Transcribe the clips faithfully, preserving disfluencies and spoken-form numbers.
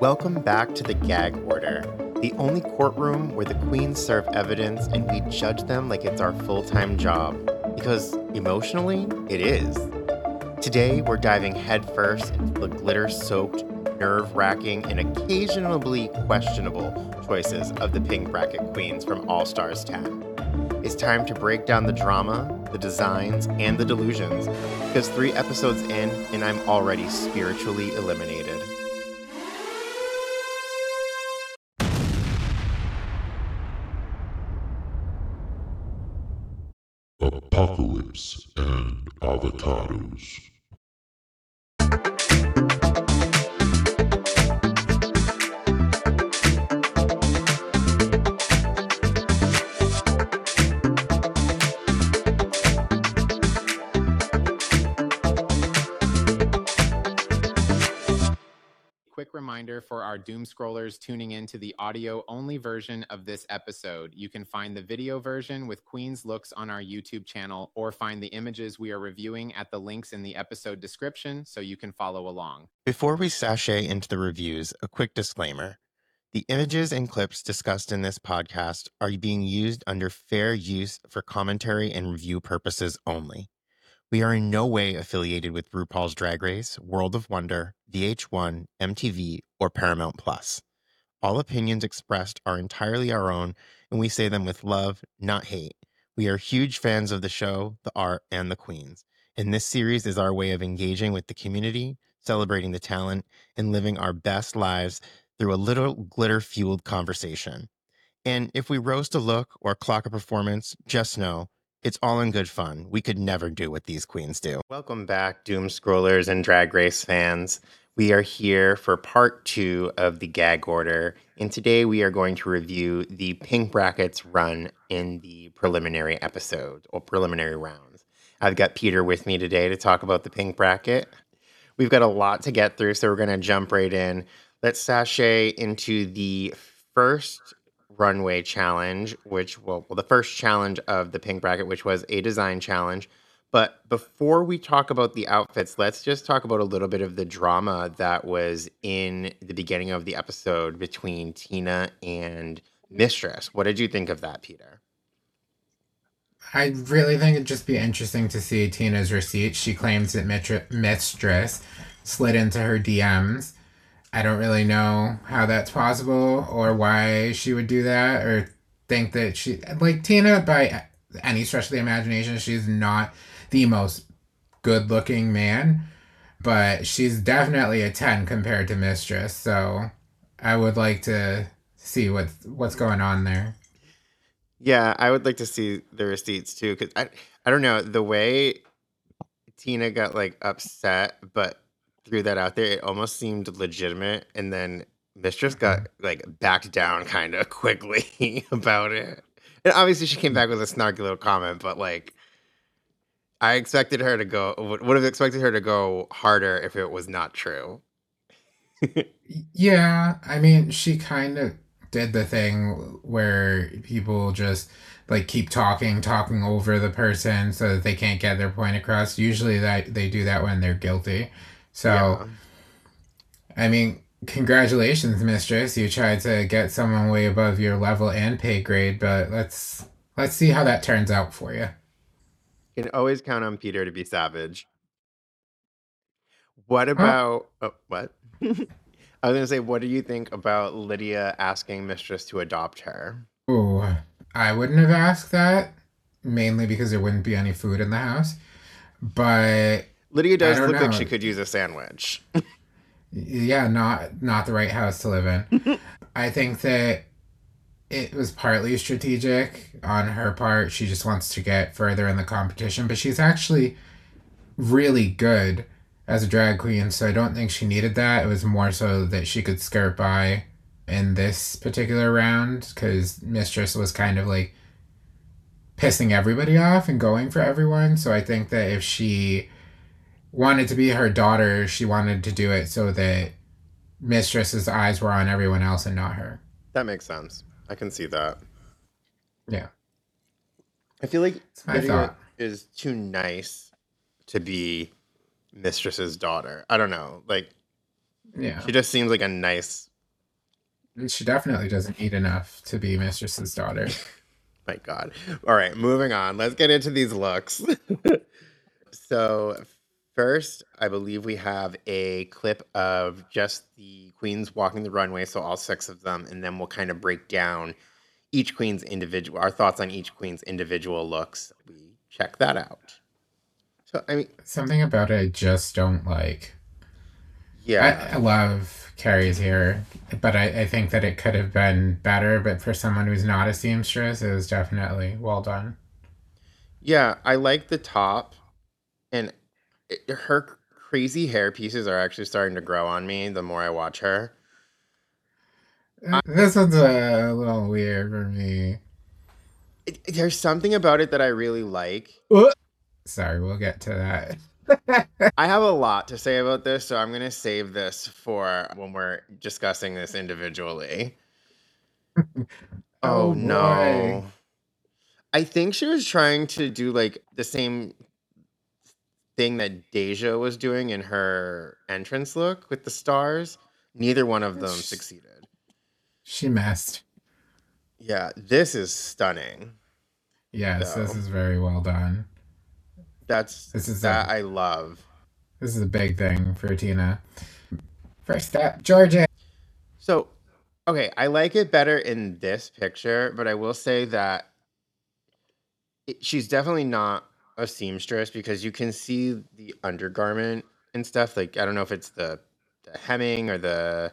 Welcome back to the Gag Order, the only courtroom where the queens serve evidence and we judge them like it's our full-time job. Because emotionally, it is. Today, we're diving headfirst into the glitter-soaked, nerve-wracking, and occasionally questionable choices of the Pink Bracket Queens from All Stars ten. It's time to break down the drama, the designs, and the delusions, because three episodes in, and I'm already spiritually eliminated. Apocalypse and Avocados. Quick reminder for our doom scrollers tuning in to the audio only version of this episode. You can find the video version with Queen's looks on our YouTube channel, or find the images we are reviewing at the links in the episode description so you can follow along. Before we sashay into the reviews, a quick disclaimer. The images and clips discussed in this podcast are being used under fair use for commentary and review purposes only. We are in no way affiliated with RuPaul's Drag Race, World of Wonder, V H one, M T V, or Paramount Plus. All opinions expressed are entirely our own, and we say them with love, not hate. We are huge fans of the show, the art, and the queens. And this series is our way of engaging with the community, celebrating the talent, and living our best lives through a little glitter-fueled conversation. And if we roast a look or clock a performance, just know, it's all in good fun. We could never do what these queens do. Welcome back, Doom Scrollers and Drag Race fans. We are here for part two of the Gag Order, and today we are going to review the Pink Brackets run in the preliminary episode, or preliminary rounds. I've got Peter with me today to talk about the Pink Bracket. We've got a lot to get through, so we're going to jump right in. Let's sashay into the first runway challenge, which, well, well, the first challenge of the Pink Bracket, which was a design challenge. But before we talk about the outfits, let's just talk about a little bit of the drama that was in the beginning of the episode between Tina and Mistress. What did you think of that, Peter? I really think it'd just be interesting to see Tina's receipt. She claims that Mitri- Mistress slid into her D Ms. I don't really know how that's possible or why she would do that or think that she... Like, Tina, by any stretch of the imagination, she's not the most good-looking man, but she's definitely a ten compared to Mistress, so I would like to see what's, what's going on there. Yeah, I would like to see the receipts, too, because I, I don't know, the way Tina got, like, upset, but threw that out there, it almost seemed legitimate, and then Mistress got like backed down kind of quickly about it. And obviously she came back with a snarky little comment, but like I expected her to go would have expected her to go harder if it was not true. Yeah, I mean, she kind of did the thing where people just like keep talking, talking over the person so that they can't get their point across. Usually that they do that when they're guilty. So, yeah. I mean, congratulations, Mistress. You tried to get someone way above your level and pay grade, but let's let's see how that turns out for you. You can always count on Peter to be savage. What about... Huh? Oh, what? I was going to say, what do you think about Lydia asking Mistress to adopt her? Oh, I wouldn't have asked that, mainly because there wouldn't be any food in the house. But... Lydia does look know. like she could use a sandwich. Yeah, not not the right house to live in. I think that it was partly strategic on her part. She just wants to get further in the competition, but she's actually really good as a drag queen, so I don't think she needed that. It was more so that she could skirt by in this particular round, because Mistress was kind of like pissing everybody off and going for everyone. So I think that if she wanted to be her daughter, she wanted to do it so that Mistress's eyes were on everyone else and not her. That makes sense. I can see that. Yeah. I feel like Lydia is too nice to be Mistress's daughter. I don't know. Like, yeah, she just seems like a nice She definitely doesn't eat enough to be Mistress's daughter. My God. All right, moving on. Let's get into these looks. So, first, I believe we have a clip of just the queens walking the runway, so all six of them, and then we'll kind of break down each queen's individual, our thoughts on each queen's individual looks. We check that out. So, I mean, Something about it I just don't like. yeah. I, I love Carrie's hair, but I, I think that it could have been better. But for someone who's not a seamstress, it was definitely well done. Yeah, I like the top, and it, her crazy hair pieces are actually starting to grow on me the more I watch her. Uh, This one's a little weird for me. It, there's something about it that I really like. Sorry, we'll get to that. I have a lot to say about this, so I'm going to save this for when we're discussing this individually. Oh, Oh, no. boy. I think she was trying to do like the same thing that Deja was doing in her entrance look with the stars. Neither one of them Sh- succeeded. She messed. Yeah, this is stunning. Yes, this So is very well done. that's This is that a I love. this is a big thing for Tina. First up, Georgia. So, okay, I like it better in this picture, but I will say that it, she's definitely not a seamstress because you can see the undergarment and stuff. Like I don't know if it's the the hemming or the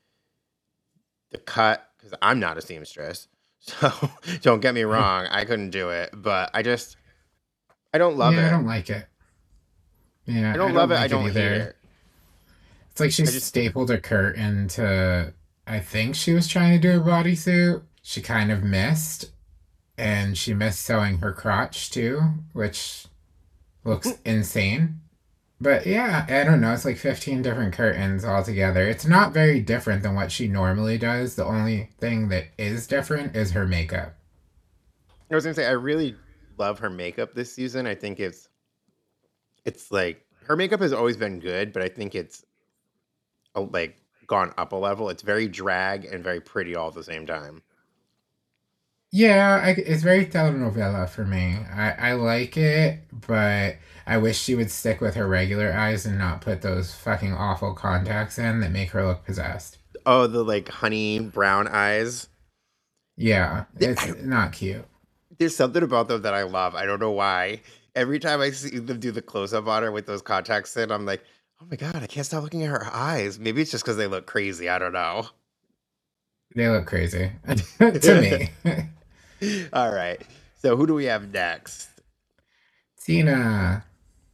the cut because I'm not a seamstress. So don't get me wrong, I couldn't do it, but I just I don't love Yeah, I it. don't like it. Yeah, I I don't don't love it. I like it don't hate either. it. It's like she I just stapled a curtain to. I think she was trying to do a bodysuit. She kind of missed, and she missed sewing her crotch too, which looks insane. But yeah, I don't know. It's like fifteen different curtains altogether. It's not very different than what she normally does. The only thing that is different is her makeup. I was gonna say I really love her makeup this season. I think it's it's like her makeup has always been good, but I think it's uh, like gone up a level. It's very drag and very pretty all at the same time. Yeah, I, it's very telenovela for me. I, I like it, but I wish she would stick with her regular eyes and not put those fucking awful contacts in that make her look possessed. Oh, the like honey brown eyes. Yeah, Th- it's I don't- not cute. There's something about them that I love. I don't know why. Every time I see them do the close up on her with those contacts in, I'm like, oh my god, I can't stop looking at her eyes. Maybe it's just because they look crazy. I don't know. They look crazy to me. All right. So who do we have next? Tina,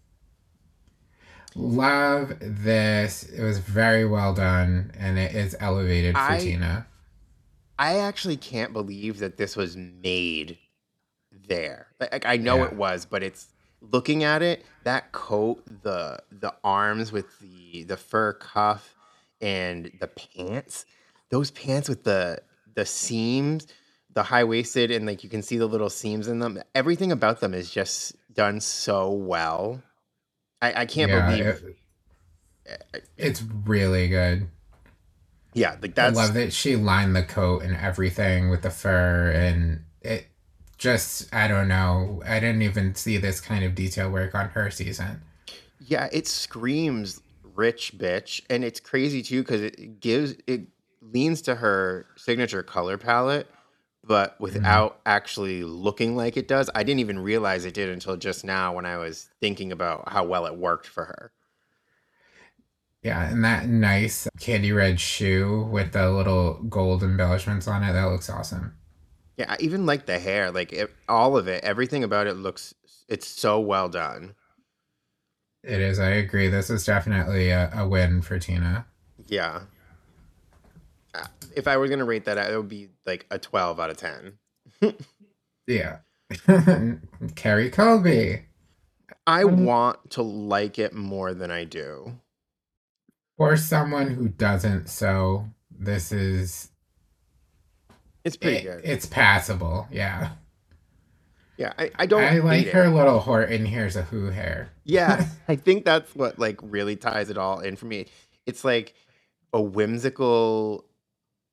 love this. It was very well done, and it is elevated for I Tina. I actually can't believe that this was made there. Like, like, I know Yeah, it was, but it's looking at it, that coat, the the arms with the the fur cuff and the pants, those pants with the the seams, the high waisted and like you can see the little seams in them. Everything about them is just done so well. I, I can't yeah, believe it, uh, it's really good. yeah, like I that's love that she lined the coat and everything with the fur, and it just, I don't know. I didn't even see this kind of detail work on her season. yeah, it screams rich bitch, and it's crazy too because it gives it leans to her signature color palette, but Mhm. without actually looking like it does. I didn't even realize it did until just now when I was thinking about how well it worked for her. Yeah, and that nice candy red shoe with the little gold embellishments on it, that looks awesome. Yeah, I even like the hair, like it, all of it, everything about it looks. It's so well done. It is, I agree. This is definitely a, a win for Tina. Yeah, Uh, if I were gonna rate that, it would be like a twelve out of ten. Yeah. Carrie Colby. I Um, want to like it more than I do. For someone who doesn't sew, this is It's pretty it, good. it's passable. Yeah. Yeah, I, I don't I like hate her it. little Horton here's a who hair. Yeah, I think that's what like really ties it all in for me. It's like a whimsical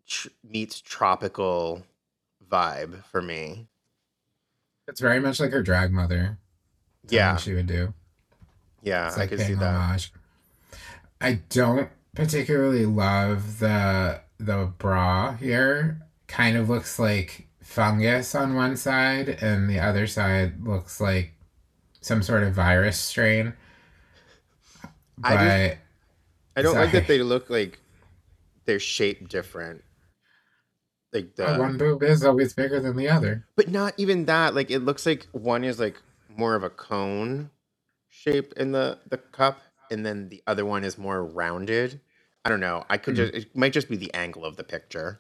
tr- meets tropical vibe for me. It's very much like her drag mother. Something Yeah, she would do. yeah, It's I like could see paying that. homage. I don't particularly love the the bra here. Kind of looks like fungus on one side, and the other side looks like some sort of virus strain. I just But I don't like that sorry. they look like they're shaped different. Like Oh, the one boob is always bigger than the other. but not even that. Like it looks like one is like more of a cone shape in the the cup, and then the other one is more rounded. I don't know. I could Hmm. just it might just be the angle of the picture.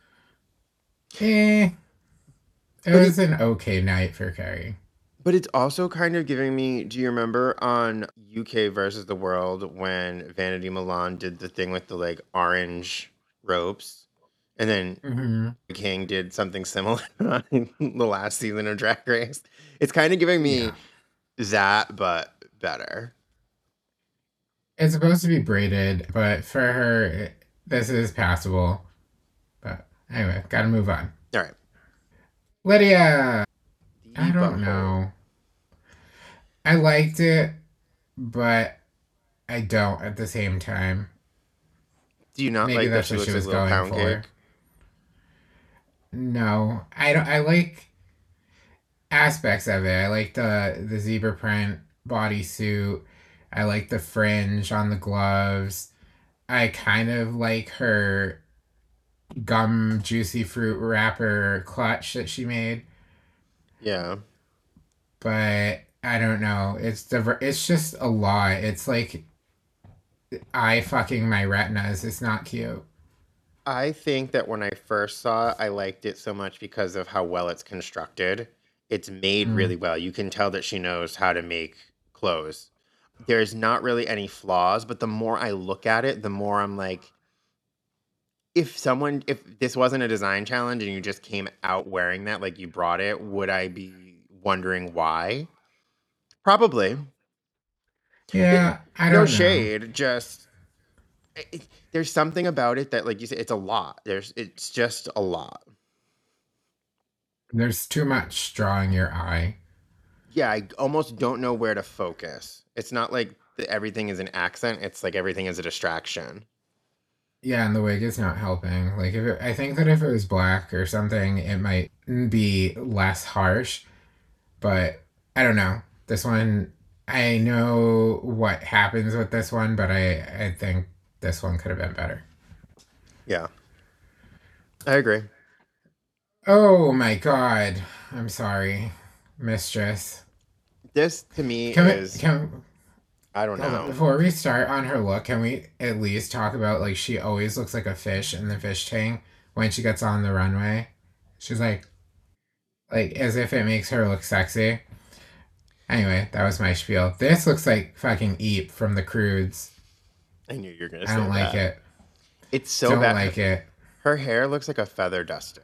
Eh, it But was it an okay night for Carrie. but it's also kind of giving me, do you remember on U K versus the World when Vanity Milan did the thing with the like orange ropes? And then Hmm. King did something similar in the last season of Drag Race. It's kind of giving me Yeah. that, but better. It's supposed to be braided, but for her, it, this is passable. But anyway, gotta move on. All right. Lydia! I The don't butthole. know. I liked it, but I don't at the same time. Do you not Maybe like that that's she what she looks like a was little going pound for. cake? No, I don't. I like aspects of it. I like the the zebra print bodysuit. I like the fringe on the gloves. I kind of like her gum juicy fruit wrapper clutch that she made, Yeah. but I don't know. It's the it's just a lot. It's like eye fucking my retinas. It's not cute. I think that when I first saw it, I liked it so much because of how well it's constructed. It's made Mm. really well. You can tell that she knows how to make clothes. There's not really any flaws, but the more I look at it, the more I'm like, if someone, if this wasn't a design challenge and you just came out wearing that, like you brought it, would I be wondering why? Probably. It, Yeah, I no don't know. shade, just it, it- there's something about it that, like you said, it's a lot. There's, it's just a lot. There's too much drawing your eye. Yeah, I almost don't know where to focus. It's not like the, everything is an accent. It's like everything is a distraction. Yeah, and the wig is not helping. Like if it, I think that if it was black or something, it might be less harsh. But I don't know. This one, I know what happens with this one, but I I think this one could have been better. Yeah, I agree. Oh my god. I'm sorry, mistress. This to me Can we is, can I don't hold on know. before we start on her look? Can we at least talk about like she always looks like a fish in the fish tank when she gets on the runway? She's like like as if it makes her look sexy. Anyway, that was my spiel. This looks like fucking Eep from the Crudes. I knew you were gonna I say don't like that. it. It's so Don't bad. like it. Her hair looks like a feather duster.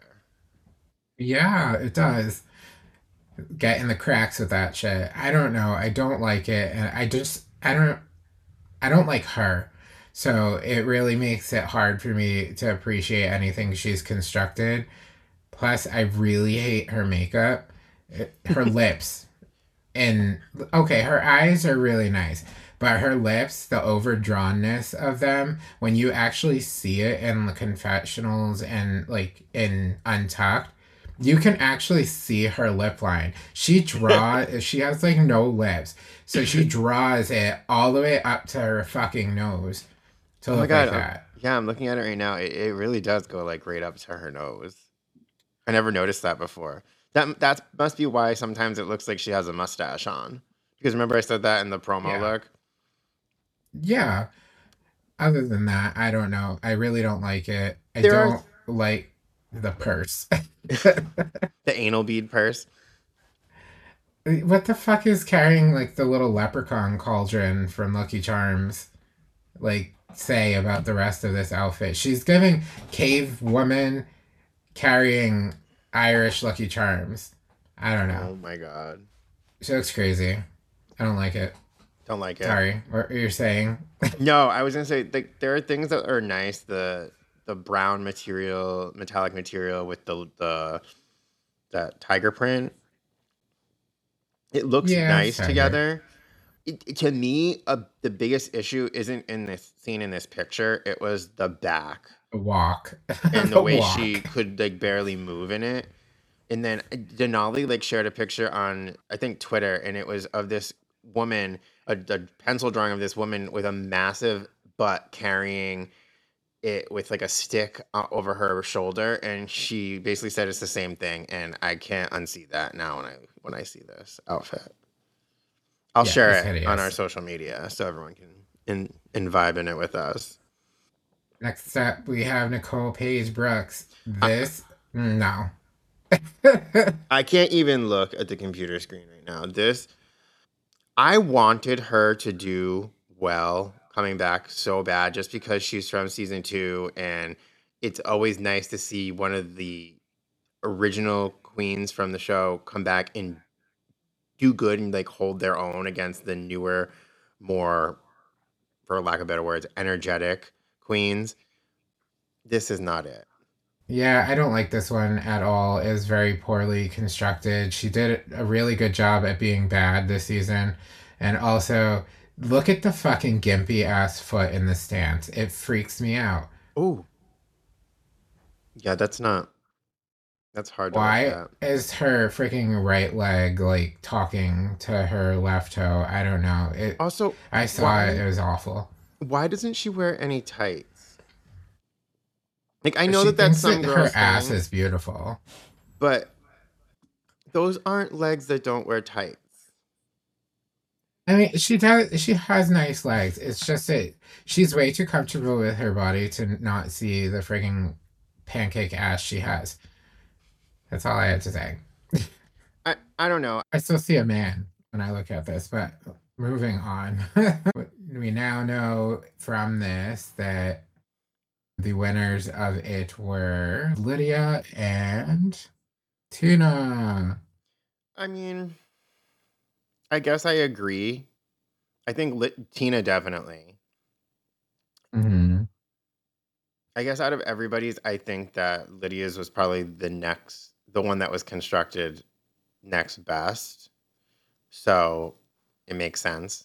Yeah, it does. Get in the cracks with that shit. I don't know. I don't like it, and I just I don't I don't like her. So it really makes it hard for me to appreciate anything she's constructed. Plus, I really hate her makeup. It- her lips and okay, her eyes are really nice, but her lips, the overdrawnness of them, when you actually see it in the confessionals and like in Untucked, you can actually see her lip line. She draw she has like no lips. So she draws it all the way up to her fucking nose to Oh my look like god. Um, that. yeah, I'm looking at it right now. It, it really does go like right up to her nose. I never noticed that before. That that must be why sometimes it looks like she has a mustache on. Because remember I said that in the promo Yeah. look. Yeah. Other than that, I don't know. I really don't like it. I There are don't like the purse. the anal bead purse. What the fuck is carrying like the little leprechaun cauldron from Lucky Charms like say about the rest of this outfit? She's giving cave woman carrying Irish Lucky Charms. I don't know. Oh my god. She looks crazy. I don't like it. Don't like it. Sorry. What you're saying? No, I was gonna say like there are things that are nice. The the brown material, metallic material with the the that tiger print. It looks Yeah, it's nice tiger. together. It, it- to me, uh, the biggest issue isn't in this scene in this picture. It was the back The walk. and the The way walk. she could like barely move in it. And then uh, Denali like shared a picture on I think Twitter, and it was of this woman, a, a pencil drawing of this woman with a massive butt carrying it with like a stick uh, over her shoulder, and she basically said it's the same thing, and I can't unsee that now when I when I see this outfit. I'll Yeah, share it's it hideous. on our social media so everyone can in, in vibe in it with us. Next up, we have Nicole Paige Brooks. I, This, no. I can't even look at the computer screen right now. This, I wanted her to do well coming back so bad just because she's from season two, and it's always nice to see one of the original queens from the show come back and do good and like hold their own against the newer, more, for lack of better words, energetic queens. This is not it. Yeah, I don't like this one at all. It was very poorly constructed. She did a really good job at being bad this season. And also, look at the fucking gimpy ass foot in the stance. It freaks me out. Oh, yeah, that's not. That's hard to look Why at. is her freaking right leg like talking to her left toe? I don't know. It. Also, I saw why, it. It was awful. Why doesn't she wear any tights? Like, I know She that that's thinks some that her girl's ass thing, is beautiful. but those aren't legs that don't wear tights. I mean, she does. She has nice legs. It's just that she's way too comfortable with her body to not see the freaking pancake ass she has. That's all I had to say. I, I don't know. I still see a man when I look at this, but moving on. We now know from this that the winners of it were Lydia and Tina. I mean, I guess I agree. I think Lit- Tina definitely. Mm-hmm. I guess out of everybody's, I think that Lydia's was probably the next, the one that was constructed next best. So it makes sense.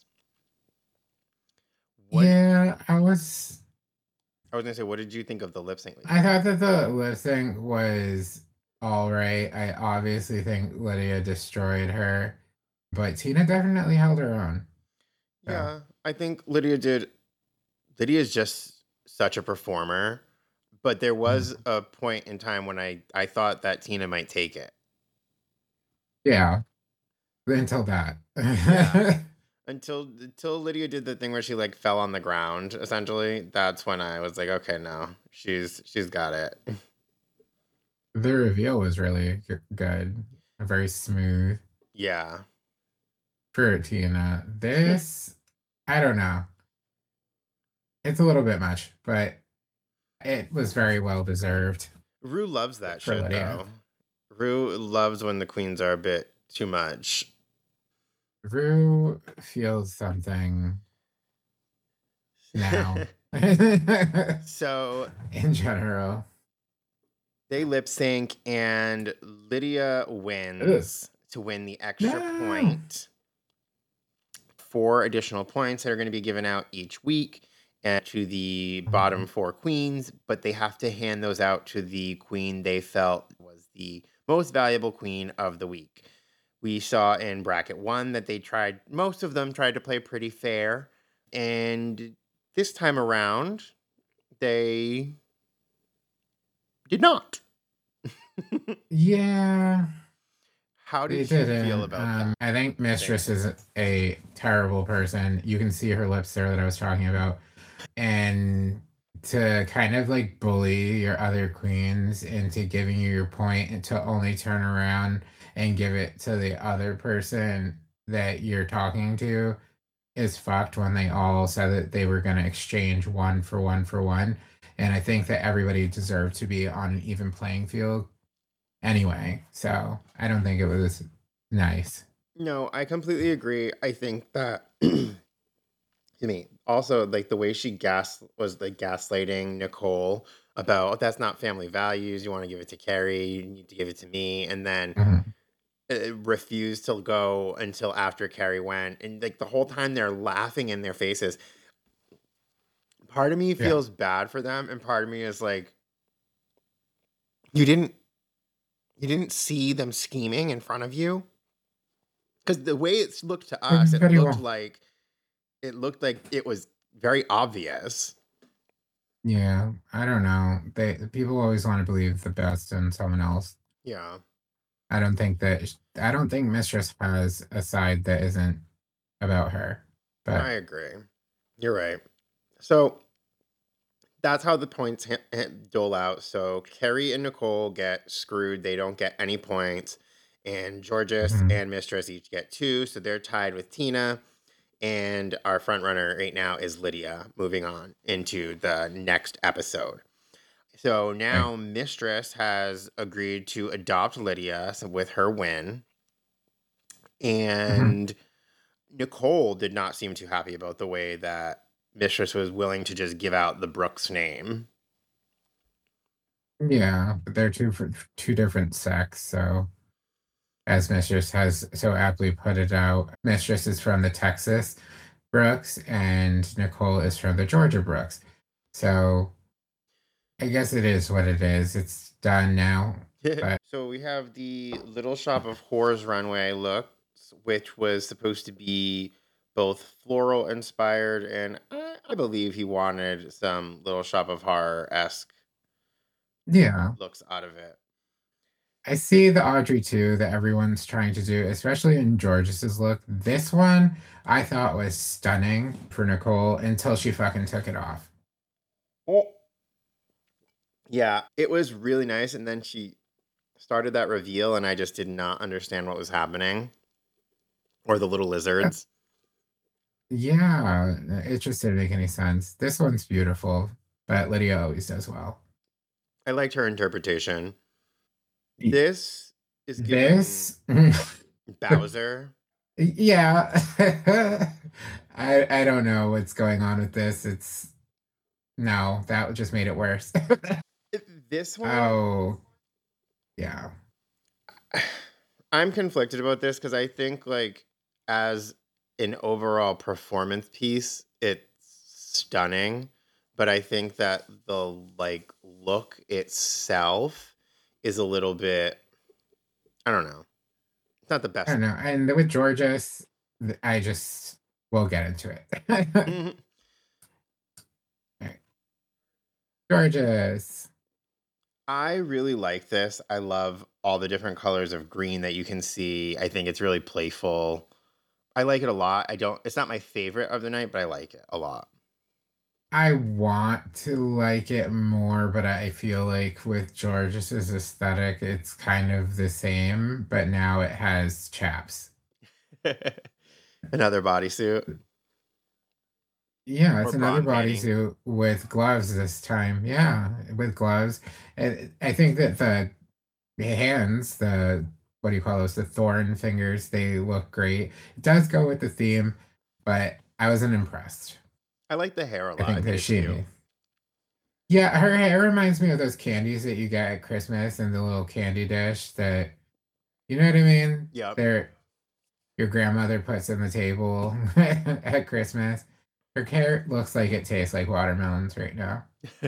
What, Yeah, I was. I was gonna say, what did you think of the lip sync? I thought that the lip sync was all right. I obviously think Lydia destroyed her, but Tina definitely held her own. So. Yeah, I think Lydia did. Lydia is just such a performer, but there was Mm. a point in time when I I thought that Tina might take it. Yeah, until that. Yeah. Until until Lydia did the thing where she like fell on the ground, essentially. That's when I was like, okay, no, she's she's got it. The reveal was really g- good, very smooth Yeah. for Tina. This, I don't know. It's a little bit much, but it was very well deserved. Rue loves that For shit Lydia. though. Rue loves when the queens are a bit too much. Rue feels something now. So In general. they lip sync and Lydia wins Ugh. to win the extra No. point. Four additional points that are going to be given out each week and to the bottom four queens, but they have to hand those out to the queen they felt was the most valuable queen of the week. We saw in bracket one that they tried, most of them tried to play pretty fair. And this time around, they did not. Yeah. How did they you didn't. feel about um, that? I think Mistress is a terrible person. You can see her lips there that I was talking about. And to kind of like bully your other queens into giving you your point and to only turn around and give it to the other person that you're talking to is fucked when they all said that they were going to exchange one for one for one. And I think that everybody deserved to be on an even playing field anyway. So I don't think it was nice. No, I completely agree. I think that, to me, also like the way she gas was like gaslighting Nicole about, oh, that's not family values. You want to give it to Carrie, you need to give it to me. And then Mhm. uh, refused to go until after Carrie went. And like the whole time they're laughing in their faces. Part of me Yeah. feels bad for them, and part of me is like, you didn't you didn't see them scheming in front of you? Because the way it looked to us, it Very looked well. like it looked like it was very obvious. Yeah, I don't know. They people always want to believe the best in someone else. Yeah, I don't think that sh- I don't think Mistress has a side that isn't about her. I But agree. You're right. So that's how the points ha- ha- dole out. So Carrie and Nicole get screwed. They don't get any points. And Georges mhm, and Mistress each get two. So they're tied with Tina. And our front runner right now is Lydia, moving on into the next episode. So right. now Mistress has agreed to adopt Lydia with her win. Mhm. And Nicole did not seem too happy about the way that Mistress was willing to just give out the Brooks name. Yeah, but they're two for two different sects. So, as Mistress has so aptly put it out, Mistress is from the Texas Brooks, and Nicole is from the Georgia Brooks. So, I guess it is what it is. It's done now. But So we have the Little Shop of Horrors runway looks, which was supposed to be both floral inspired, and I, I believe he wanted some Little Shop of Horror esque yeah, looks out of it. I see the Audrey too that everyone's trying to do, especially in Georges's look. This one I thought was stunning for Nicole until she fucking took it off. Oh. Yeah, it was really nice, and then she started that reveal, and I just did not understand what was happening, or the little lizards. Yeah, it just didn't make any sense. This one's beautiful, but Lydia always does well. I liked her interpretation. Y- This is giving This, Bowser. yeah, I I don't know what's going on with this. It's no, that just made it worse. This one, Oh, yeah. I'm conflicted about this because I think, like, as an overall performance piece, it's stunning. But I think that the like look itself is a little bit, I don't know. It's not the I best don't know. And with Georges, th- I just we'll get into it. All look. right. Georges. I really like this. I love all the different colors of green that you can see. I think it's really playful. I like it a lot. I don't, it's not my favorite of the night, but I like it a lot. I want to like it more, but I feel like with Georges's aesthetic, it's kind of the same, but now it has chaps. Another bodysuit Yeah, or it's another brawn painting. bodysuit with gloves this time. Yeah, with gloves. And I think that the the hands, the what do you call those? The thorn fingers, they look great. It does go with the theme, but I wasn't impressed. I like the hair a I lot. I think think that it's cute. she, yeah, her hair reminds me of those candies that you get at Christmas in the little candy dish that, you know what I mean? Yep. They're your grandmother puts on the table at Christmas. Her hair looks like it tastes like watermelons right now.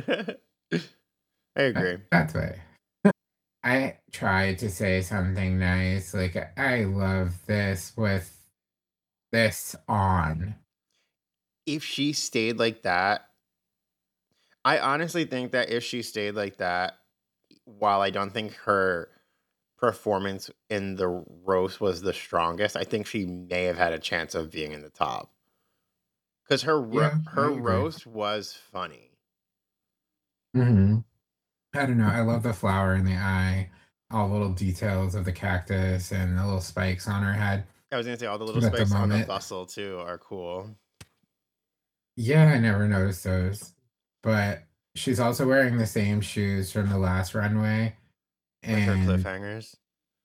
I That, agree. that's what I tried to say something nice. Like, I love this with this on. If she stayed like that, I honestly think that if she stayed like that, while I don't think her performance in the roast was the strongest, I think she may have had a chance of being in the top. Because her ro- Yeah, I her agree. roast was funny. hmm I don't know. I love the flower in the eye, all the little details of the cactus and the little spikes on her head. I was gonna say all the little But at the spikes on the moment, bustle too are cool. yeah, I never noticed those. But she's also wearing the same shoes from the last runway. Like her And cliffhangers.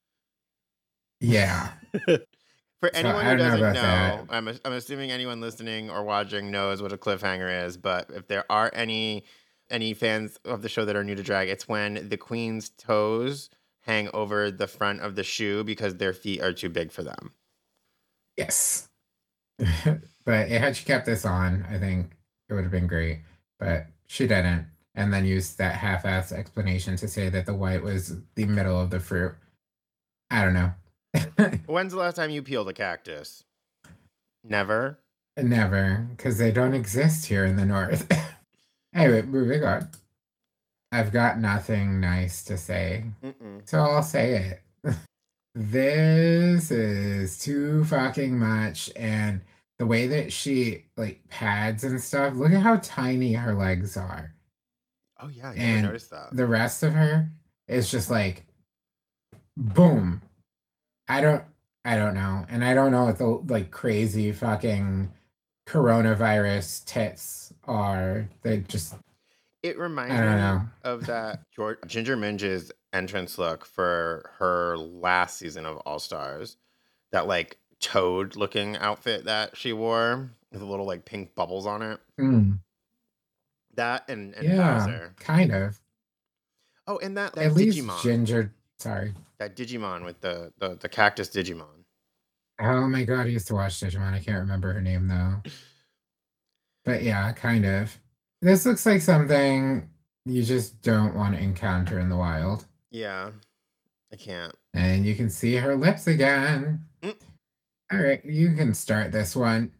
yeah, For so anyone I who don't know doesn't about that. know, I'm I'm assuming anyone listening or watching knows what a cliffhanger is. But if there are any any fans of the show that are new to drag, it's when the queen's toes hang over the front of the shoe because their feet are too big for them. Yes. But had she kept this on, I think it would have been great. But she didn't. And then used that half-assed explanation to say that the white was the middle of the fruit. I don't know. When's the last time you peeled a cactus? Never? Never, because they don't exist here in the north. Anyway, moving on. I've got nothing nice to say, Mm-mm. so I'll say it. This is too fucking much, and the way that she like pads and stuff, look at how tiny her legs are. Oh yeah, I never And noticed that. the rest of her is just like boom. I don't I don't know. And I don't know what the like crazy fucking coronavirus tits are. They just It reminds I don't me know. of that George, Ginger Minge's entrance look for her last season of All Stars. That like toad looking outfit that she wore with little like pink bubbles on it. Mm, That and, and yeah, Bowser. kind of. Oh, and that, that At least Digimon. Ginger sorry. That Digimon with the, the, the cactus Digimon. Oh my god, I used to watch Digimon. I can't remember her name though. But yeah, kind of. This looks like something you just don't want to encounter in the wild. Yeah, I can't. And you can see her lips again. Mm. All right, you can start this one.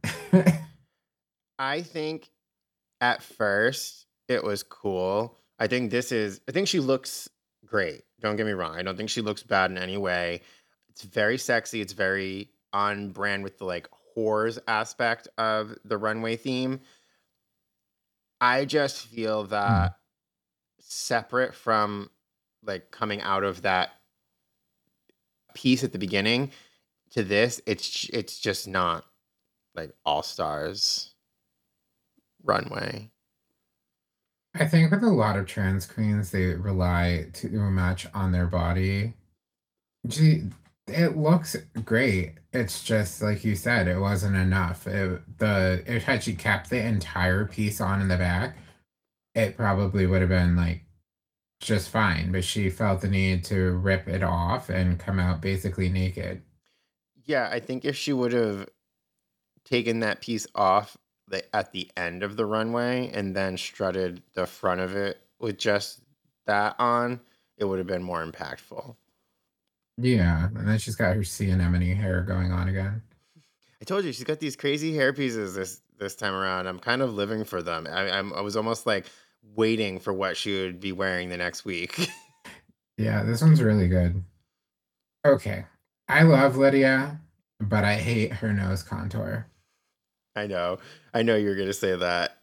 I think at first it was cool. I think this is, I think she looks great. Don't get me wrong. I don't think she looks bad in any way. It's very sexy. It's very on brand with the like whores aspect of the runway theme. I just feel that separate from like coming out of that piece at the beginning to this, it's it's just not like All Stars runway. I think with a lot of trans queens, they rely too much on their body. Gee, it looks great. It's just like you said, it wasn't enough. It, the if had she kept the entire piece on in the back, it probably would have been like just fine. But she felt the need to rip it off and come out basically naked. Yeah, I think if she would have taken that piece off the, at the end of the runway and then strutted the front of it with just that on, it would have been more impactful. Yeah, and then she's got her sea anemone hair going on again. I told you she's got these crazy hair pieces this this time around. I'm kind of living for them. I, I'm I was almost like waiting for what she would be wearing the next week. Yeah, this one's really good. Okay, I love Lydia, but I hate her nose contour. I know. I know you're gonna say that.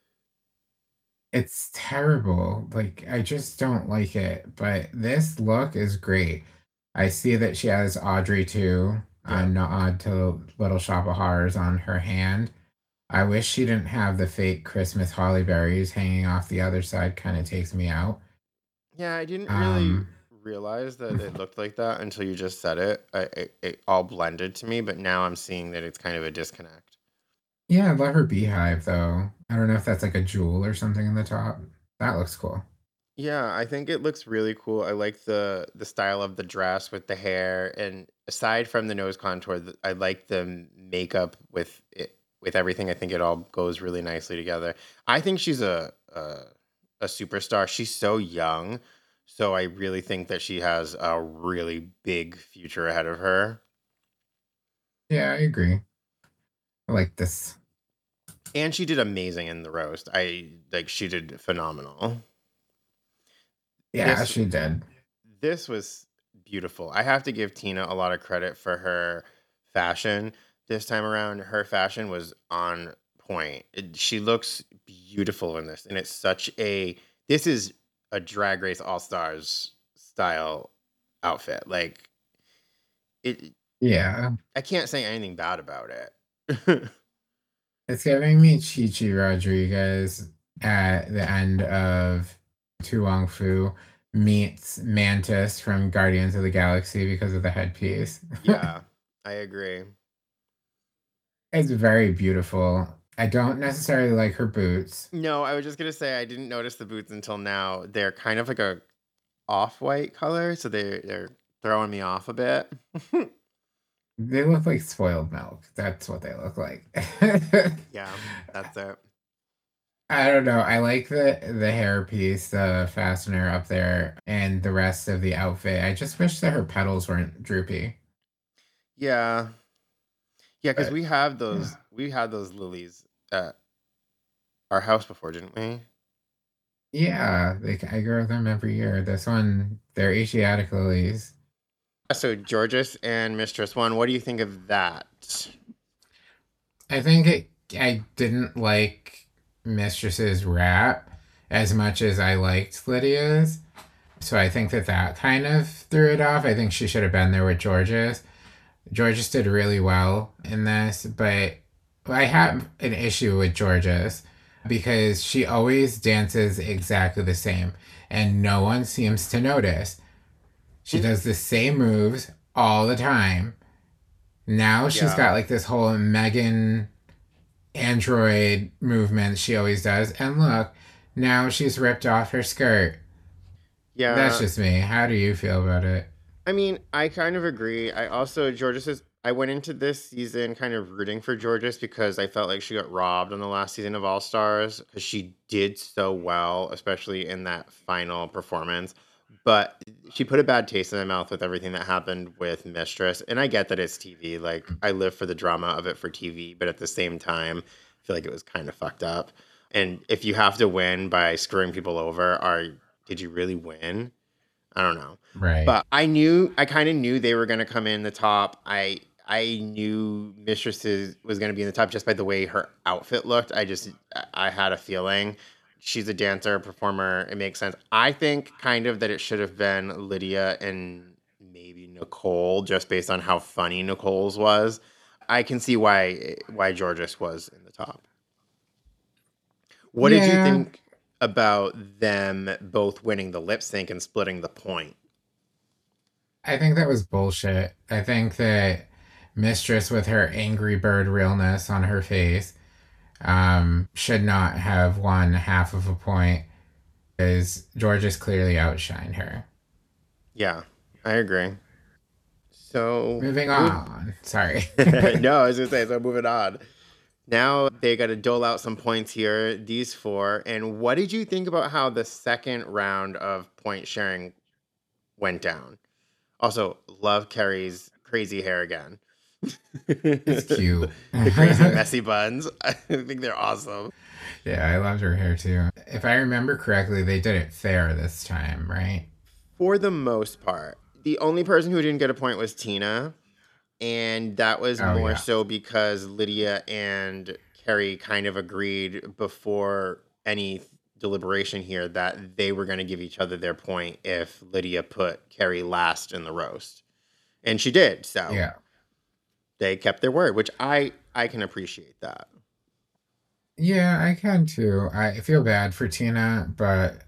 It's terrible. Like, I just don't like it. But this look is great. I see that she has Audrey too, Yeah. a nod to Little Shop of Horrors on her hand. I wish she didn't have the fake Christmas holly berries hanging off the other side. Kind of takes me out. Yeah, I didn't really Um, realize that it looked like that until you just said it. I, it. It all blended to me, but now I'm seeing that it's kind of a disconnect. Yeah, I love her beehive though. I don't know if that's like a jewel or something in the top. That looks cool. Yeah, I think it looks really cool. I like the the style of the dress with the hair, and aside from the nose contour, th- I like the makeup with it, with everything. I think it all goes really nicely together. I think she's a a, a superstar. She's so young, so I really think that she has a really big future ahead of her. Yeah, I agree. I like this. And she did amazing in the roast. I like she did phenomenal. Yeah, This she did. this was beautiful. I have to give Tina a lot of credit for her fashion this time around. Her fashion was on point. It- she looks beautiful in this, and it's such a this is a Drag Race All Stars style outfit. Like it, Yeah. I can't say anything bad about it. It's giving me Chi Chi Rodriguez at the end of Tu Wong Fu meets Mantis from Guardians of the Galaxy because of the headpiece. Yeah, I agree. It's very beautiful. I don't necessarily like her boots. No, I was just gonna say I didn't notice the boots until now. They're kind of like a off-white color, so they they're throwing me off a bit. They look like spoiled milk. That's what they look like. Yeah, that's it. I don't know. I like the the hair piece, the fastener up there, and the rest of the outfit. I just wish that her petals weren't droopy. Yeah, yeah, because But we have yeah, those we had those lilies at our house before, didn't we? yeah, like I grow them every year. This one, they're Asiatic lilies. So Georges and Mistress One, what do you think of that? I think it, I didn't like Mistress's rap as much as I liked Lydia's. So I think that that kind of threw it off. I think she should have been there with Georges. Georges did really well in this, but I have an issue with Georges because she always dances exactly the same and no one seems to notice. She does the same moves all the time. Now she's Yeah, got like this whole Megan android movement she always does. And look, now she's ripped off her skirt. That's yeah. just me. How do you feel about it? I mean, I kind of agree. I also Georges is. I went into this season kind of rooting for Georges because I felt like she got robbed on the last season of All Stars because she did so well, especially in that final performance. But she put a bad taste in my mouth with everything that happened with Mistress. And I get that it's T V. Like, I live for the drama of it for T V. But at the same time, I feel like it was kind of fucked up. And if you have to win by screwing people over, are did you really win? I don't know. Right. But I knew, I kind of knew they were going to come in the top. I I knew Mistresses was going to be in the top just by the way her outfit looked. I just, I had a feeling. She's a dancer, performer. It makes sense. I think kind of that it should have been Lydia and maybe Nicole, just based on how funny Nicole's was. I can see why why Georges was in the top. What did you Yeah, think about them both winning the lip sync and splitting the point? I think that was bullshit. I think that Mistress, with her angry bird realness on her face, um, should not have won half of a point because Georges clearly outshined her. Yeah, I agree. So, Moving move- on. Sorry. no, I was gonna say, so moving on. Now they got to dole out some points here, these four. And what did you think about how the second round of point sharing went down? Also, love Carrie's crazy hair again. It's cute. The crazy messy buns. I think they're awesome. Yeah, I loved her hair too. If I remember correctly, they did it fair this time, right? For the most part, the only person who didn't get a point was Tina. And that was Oh, more yeah. so because Lydia and Carrie kind of agreed before any deliberation here that they were going to give each other their point if Lydia put Carrie last in the roast. And she did. So Yeah. they kept their word, which I I can appreciate that. Yeah, I can too. I feel bad for Tina, but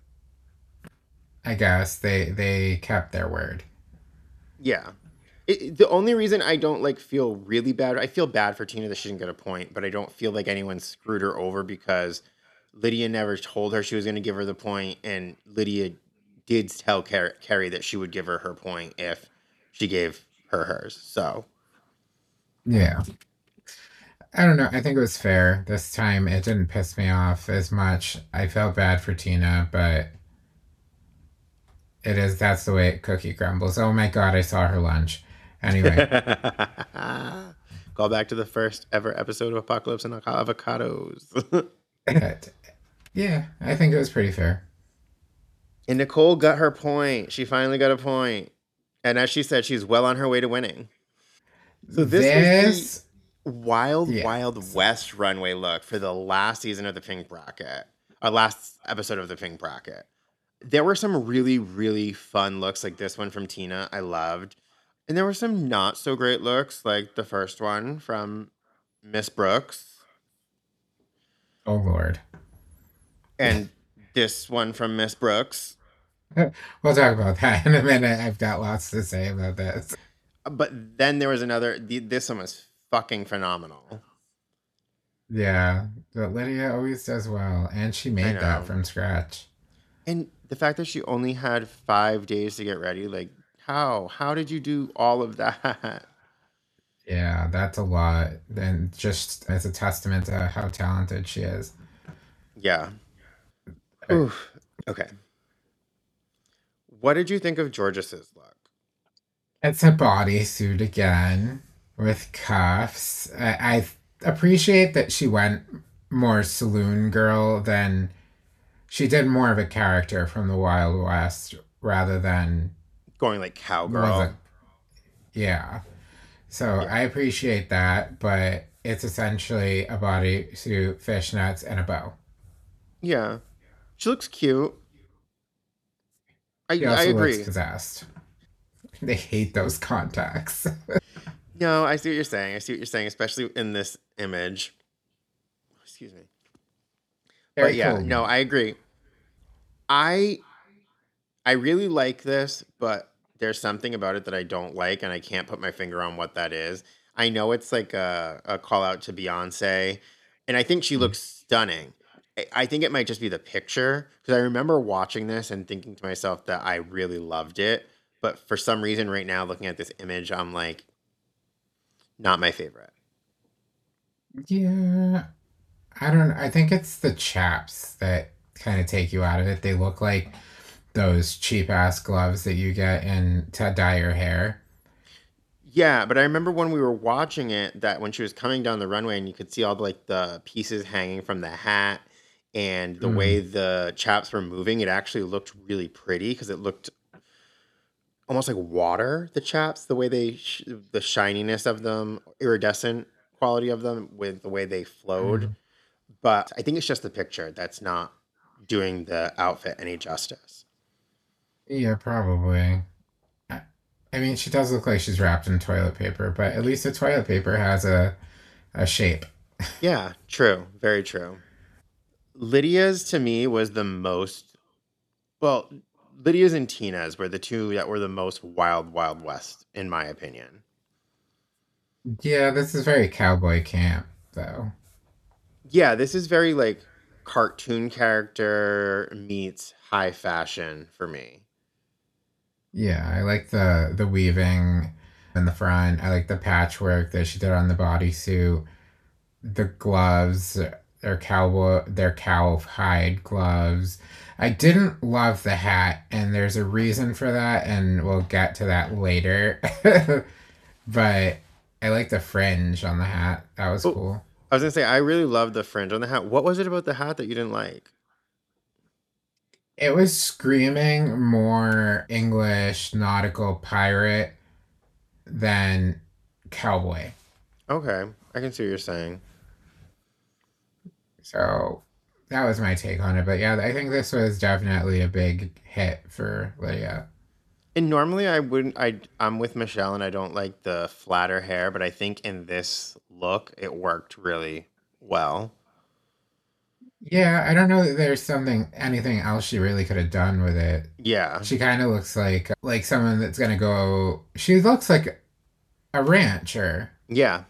I guess they they kept their word. Yeah. It, the only reason I don't like feel really bad, I feel bad for Tina that she didn't get a point, but I don't feel like anyone screwed her over because Lydia never told her she was going to give her the point, and Lydia did tell Car- Carrie that she would give her her point if she gave her hers. So Yeah. I don't know. I think it was fair this time. It didn't piss me off as much. I felt bad for Tina, but it is that's the way Cookie crumbles. Oh my god, I saw her lunch. Anyway, call back to the first ever episode of Apocalypse and Avocados. but yeah, I think it was pretty fair. And Nicole got her point. She finally got a point. And as she said, she's well on her way to winning. So this was This, the Wild yeah. Wild West runway look for the last season of the Pink Bracket, or last episode of the Pink Bracket. There were some really, really fun looks like this one from Tina. I loved. And there were some not so great looks, like the first one from Miss Brooks Oh lord. and this one from Miss Brooks. We'll talk about that in a minute. I've got lots to say about this. But then there was another. The, this one was fucking phenomenal. Yeah, but Lydia always does well, and she I made that know. from scratch. And the fact that she only had five days to get ready, like, how? How did you do all of that? Yeah, that's a lot. And just as a testament to how talented she is. Yeah. Uh, Oof. Okay. What did you think of Georges's look? It's a bodysuit again with cuffs. I, I appreciate that she went more saloon girl than she did more of a character from the Wild West rather than Going like was a cowgirl. yeah. So Yeah. I appreciate that, but it's essentially a bodysuit, fishnets, and a bow. Yeah. She looks cute. She I I also looks agree. possessed. They hate those contacts. No, I see what you're saying. I see what you're saying, especially in this image. Excuse me. But Very yeah, cold. no, I agree. I I really like this, but there's something about it that I don't like, and I can't put my finger on what that is. I know it's like a, a call out to Beyonce, and I think she looks stunning. I I think it might just be the picture because I remember watching this and thinking to myself that I really loved it. But for some reason, right now, looking at this image, I'm like, not my favorite. Yeah, I don't. I think it's the chaps that kind of take you out of it. They look like those cheap ass gloves that you get in to dye your hair. Yeah, but I remember when we were watching it that when she was coming down the runway and you could see all the, like the pieces hanging from the hat and the way Mm. the chaps were moving, it actually looked really pretty because it looked almost like water, the chaps, the way they sh- the shininess of them, iridescent quality of them with the way they flowed. Mm. But I think it's just the picture that's not doing the outfit any justice. Yeah, probably. I I mean, she does look like she's wrapped in toilet paper, but at least the toilet paper has a a shape. Yeah, true, very true. Lydia's to me was the most well, Lydia's and Tina's were the two that were the most wild, wild west, in my opinion. Yeah, this is very cowboy camp, though. Yeah, this is very like cartoon character meets high fashion for me. Yeah, I like the the weaving in the front. I like the patchwork that she did on the bodysuit. The gloves, their cowboy, their cow hide gloves. I didn't love the hat, and there's a reason for that, and we'll get to that later. But I like the fringe on the hat. That was Oh, cool. I was gonna say I really love the fringe on the hat. What was it about the hat that you didn't like? It was screaming more English nautical pirate than cowboy. Okay, I can see what you're saying. So that was my take on it. But yeah, I think this was definitely a big hit for Lydia. And normally I wouldn't. I I'm with Michelle, and I don't like the flatter hair, but I think in this look it worked really well. Yeah, I don't know that there's something anything else she really could have done with it. Yeah, She kind of looks like like someone that's gonna go. She looks like a rancher. yeah.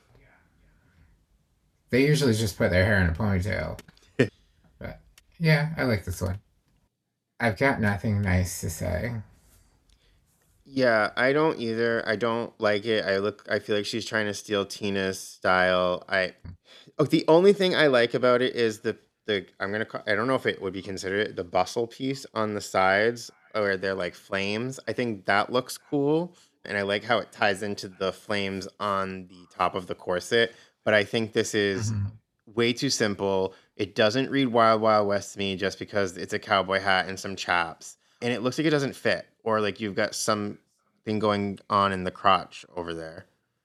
They usually just put their hair in a ponytail. But yeah, I like this one. I've got nothing nice to say. Yeah, I don't either. I don't like it. I look I feel like she's trying to steal Tina's style. I oh, the only thing I like about it is the the I'm gonna call, I don't know if it would be considered the bustle piece on the sides where they're like flames. I think that looks cool, and I like how it ties into the flames on the top of the corset. But I think this is Mhm. way too simple. It doesn't read Wild Wild West to me just because it's a cowboy hat and some chaps, and it looks like it doesn't fit, or like you've got something going on in the crotch over there.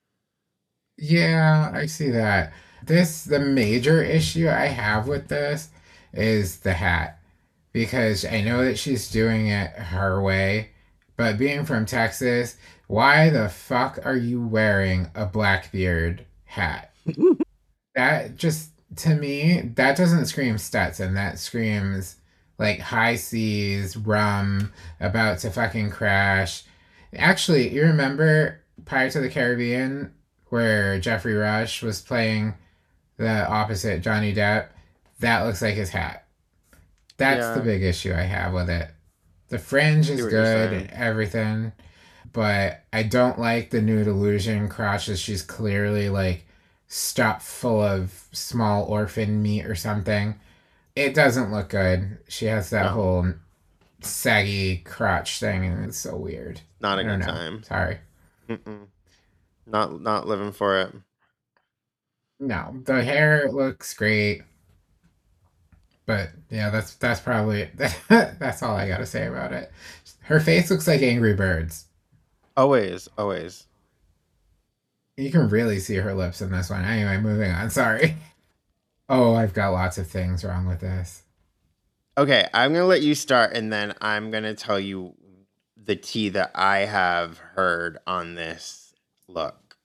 Yeah, I see that. This the major issue I have with this is the hat because I know that she's doing it her way, but being from Texas, why the fuck are you wearing a Blackbeard hat? That just to me, that doesn't scream Stetson. That screams like high seas, rum, about to fucking crash. Actually, you remember Pirates of the Caribbean where Jeffrey Rush was playing the opposite, Johnny Depp, that looks like his hat. That's the Yeah, big issue I have with it. The fringe I see is what you're good and saying. everything, but I don't like the nude illusion crotches. She's clearly like stuffed full of small orphan meat or something. It doesn't look good. She has that No, whole saggy crotch thing, and it's so weird. not I a don't good know. time. Sorry. Mm-mm. Not not living for it. No, the hair looks great, but yeah, that's that's probably that's all I gotta say about it. Her face looks like Angry Birds. Always, always. You can really see her lips in this one. Anyway, moving on. Sorry. Oh, I've got lots of things wrong with this. Okay, I'm gonna let you start, and then I'm gonna tell you the tea that I have heard on this look.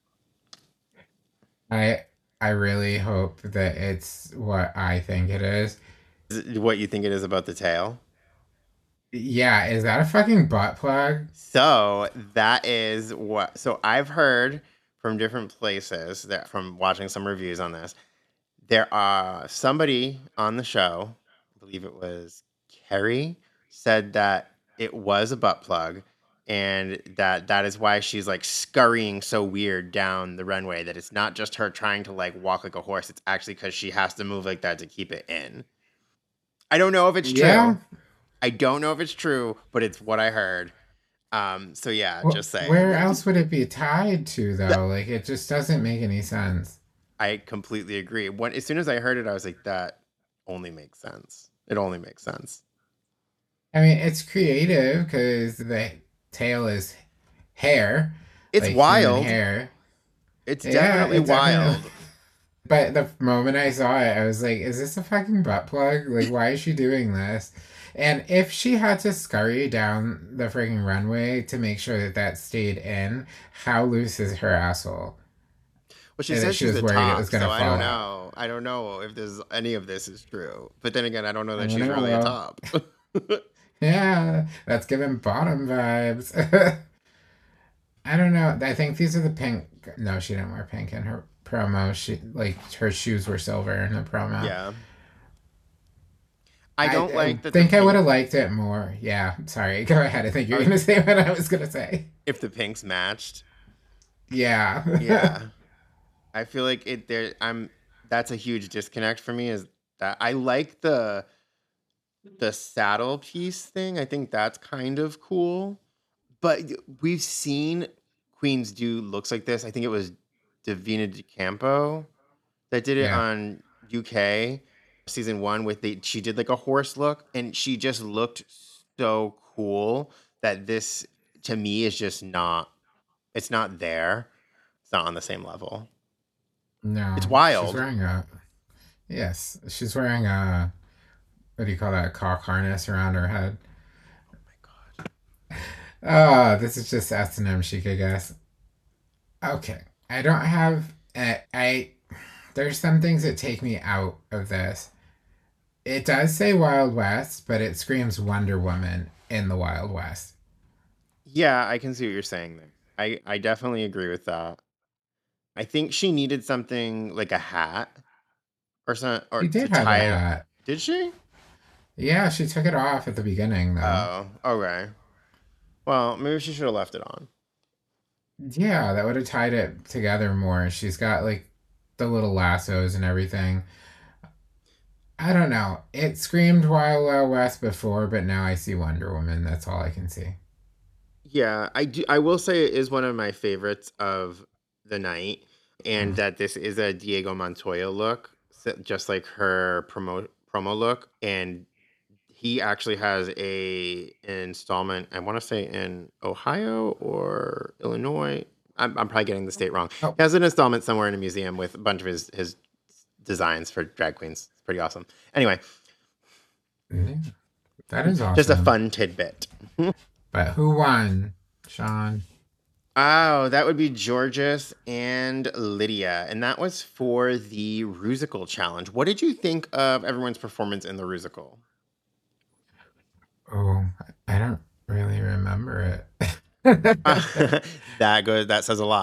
I I really hope that it's what I think it is. Is it what you think it is about the tail? Yeah, is that a fucking butt plug? So that is what. So I've heard from different places that from watching some reviews on this, there are somebody on the show, I believe it was Kerry, said that it was a butt plug, and that that is why she's like scurrying so weird down the runway. That it's not just her trying to like walk like a horse; it's actually because she has to move like that to keep it in. I don't know if it's Yeah. true. I don't know if it's true, but it's what I heard. Um, so yeah, Well, just saying. where else would it be tied to though? Like it just doesn't make any sense. I completely agree. When as soon as I heard it, I was like, that only makes sense. It only makes sense. I mean, it's creative because the tail is hair, It's like human wild. hair. It's Yeah, definitely it definitely. wild. But the moment I saw it, I was like, is this a fucking butt plug? Like, why is she doing this? And if she had to scurry down the freaking runway to make sure that that stayed in, how loose is her asshole? Well, she And that says she she's was a worried it was top, going so to I fall don't out. know. I don't know if there's any of this is true. But then again, I don't know I that don't she's know. really a Well, top. yeah, that's giving bottom vibes. I don't know. I think these are the pink. No, she didn't wear pink in her promo. She like her shoes were silver in the promo. Yeah. I I, don't I like that the think I would pink have liked it more. Yeah, sorry. Go ahead. I think you're uh, gonna say what I was gonna say. if the pinks matched. Yeah. Yeah. I feel like it there I'm that's a huge disconnect for me is that I like the the saddle piece thing. I think that's kind of cool. But y- we've seen queens do looks like this. I think it was Davina De Campo that did it Yeah. on U K season one with the she did like a horse look and she just looked so cool that this to me is just not it's not there. It's not on the same level. It's No, she's wild. wearing a. Yes, she's wearing a. What do you call that? A cock harness around her head. Oh my god. Oh, this is just S and M chic, I guess. Okay, I don't have. I, I there's some things that take me out of this. It does say Wild West, but it screams Wonder Woman in the Wild West. Yeah, I can see what you're saying there. I, I definitely agree with that. I think she needed something like a hat or something or She to did have a tie it. hat. Did she? Yeah, she took it off at the beginning, though. Oh, okay. Well, maybe she should have left it on. Yeah, that would have tied it together more. She's got like the little lassos and everything. I don't know. It screamed Wild Wild West before, but now I see Wonder Woman. That's all I can see. Yeah, I do. I will say it is one of my favorites of the night, and Mm. that this is a Diego Montoya look, so- just like her promo promo look, and he actually has a installment. I want to say in Ohio or Illinois. I'm, I'm probably getting the state wrong. Oh, He has an installment somewhere in a museum with a bunch of his his designs for drag queens. It's pretty awesome. Anyway, yeah, that is just a awesome. fun tidbit. But who won, Sean? Oh, that would be Georges and Lydia. And that was for the Rusical Challenge. What did you think of everyone's performance in the Rusical? Oh, I don't really remember it. that goes that says a lot.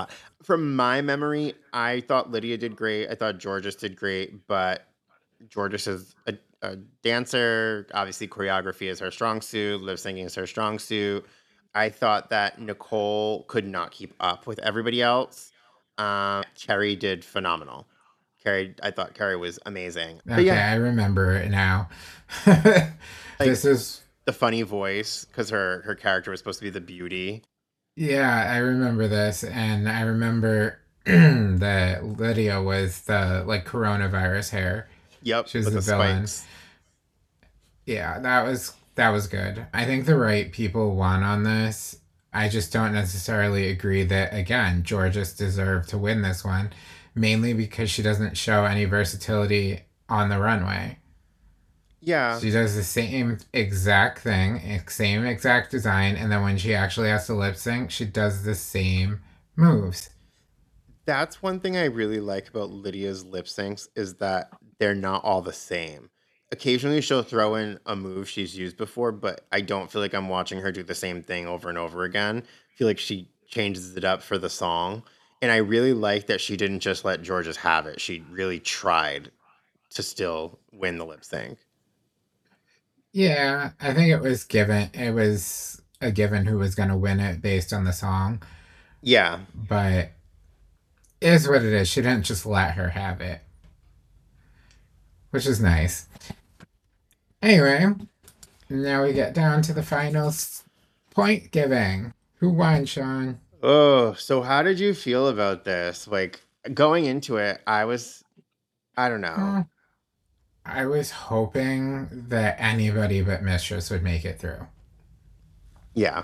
from my memory, I thought Lydia did great. I thought Georges did great, but Georges is a, a dancer. Obviously, choreography is her strong suit. Lip syncing is her strong suit. I thought that Nicole could not keep up with everybody else. Um, Carrie did phenomenal. Carrie, I thought Carrie was amazing. But Okay, yeah, I remember it now. This is the funny voice because her her character was supposed to be the beauty. yeah, I remember this, and I remember that Lydia was the like coronavirus hair. Yep, She was with the the villain. spikes. Yeah, that was that was good. I think the right people won on this. I just don't necessarily agree that again, Georges deserved to win this one, mainly because she doesn't show any versatility on the runway. Yeah, She does the same exact thing, ex- same exact design, and then when she actually has to lip sync, she does the same moves. that's one thing I really like about Lydia's lip syncs is that they're not all the same. Occasionally she'll throw in a move she's used before, but I don't feel like I'm watching her do the same thing over and over again. I feel like she changes it up for the song. And I really like that she didn't just let Georges have it. She really tried to still win the lip sync. Yeah, I think it was given. It was a given who was going to win it based on the song, Yeah. but it is what it is. She didn't just let her have it, which is nice. Anyway, now we get down to the finals point giving. Who won, Sean? Oh, so how did you feel about this? Like going into it, I was, I don't know. Hmm. I was hoping that anybody but Mistress would make it through. Yeah.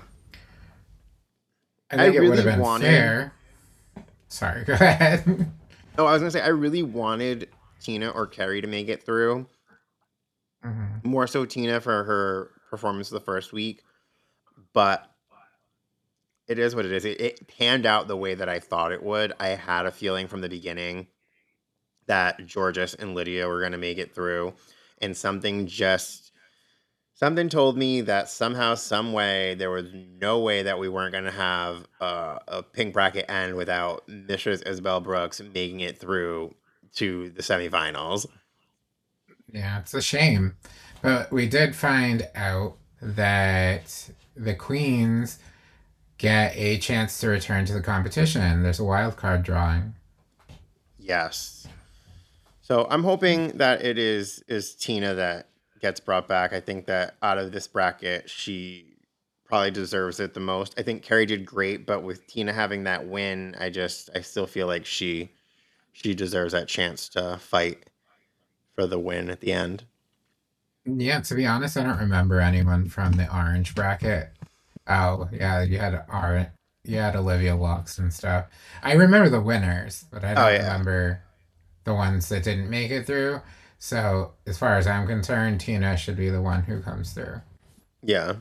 I think I it would really have been wanted- fair. Sorry, go ahead. Oh, I was gonna say I really wanted Tina or Carrie to make it through. Mhm. More so Tina for her performance the first week, but it is what it is. It, it panned out the way that I thought it would. I had a feeling from the beginning that Georges and Lydia were gonna make it through, and something just something told me that somehow, some way, there was no way that we weren't gonna have uh, a pink bracket end without Mistress Isabel Brooks making it through to the semifinals. Yeah, it's a shame. But we did find out that the queens get a chance to return to the competition. There's a wild card drawing. Yes. So I'm hoping that it is is Tina that gets brought back. I think that out of this bracket, she probably deserves it the most. I think Carrie did great, but with Tina having that win, I just I still feel like she she deserves that chance to fight for the win at the end. Yeah, to be honest, I don't remember anyone from the orange bracket. Oh, yeah, you had Ar- you had Olivia Lux and stuff. I remember the winners, but I don't Oh, yeah. remember the ones that didn't make it through. So, as far as I'm concerned, Tina should be the one who comes through. Yeah.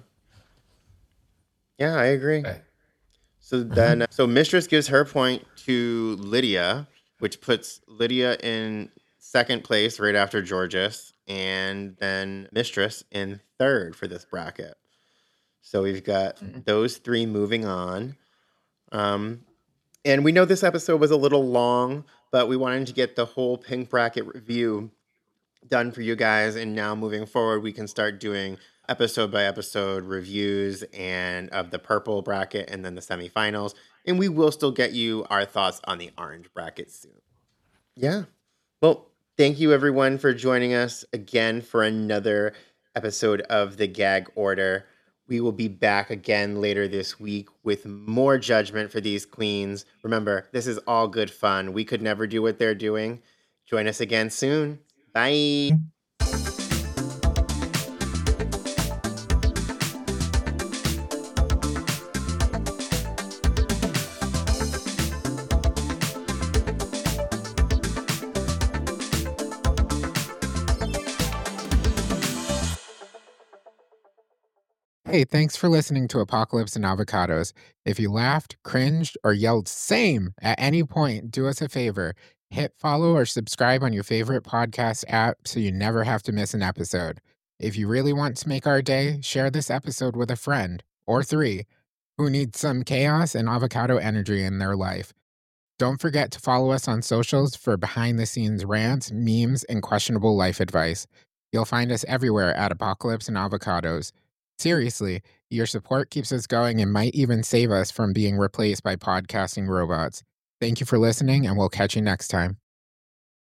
Yeah, I agree. But So then, so Mistress gives her point to Lydia, which puts Lydia in second place right after Georges, and then Mistress in third for this bracket. So we've got Mhm. those three moving on. Um, and we know this episode was a little long, but we wanted to get the whole pink bracket review done for you guys. And now moving forward, we can start doing episode by episode reviews and of the purple bracket and then the semifinals. And we will still get you our thoughts on the orange bracket soon. Yeah. Well, thank you everyone for joining us again for another episode of The Gag Order. We will be back again later this week with more judgment for these queens. Remember, this is all good fun. We could never do what they're doing. Join us again soon. Bye. Hey, thanks for listening to Apocalypse and Avocados. If you laughed, cringed, or yelled same at any point, do us a favor. Hit follow or subscribe on your favorite podcast app so you never have to miss an episode. If you really want to make our day, share this episode with a friend or three who needs some chaos and avocado energy in their life. Don't forget to follow us on socials for behind-the-scenes rants, memes, and questionable life advice. You'll find us everywhere at Apocalypse and Avocados. Seriously, your support keeps us going and might even save us from being replaced by podcasting robots. Thank you for listening, and we'll catch you next time.